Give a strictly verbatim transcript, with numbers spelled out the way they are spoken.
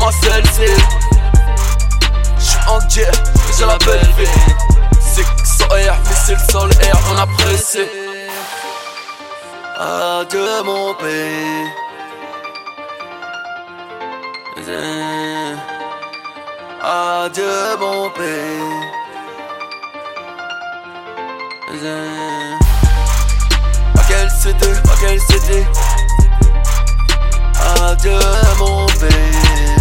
pas celle-ci. J'suis en guerre, j'ai la belle vie. C'est que sans air, missile sur l'air, on a pressé. Adieu mon pays. Adieu mon pays. À quelle cité, à quelle cité. Adieu mon pays.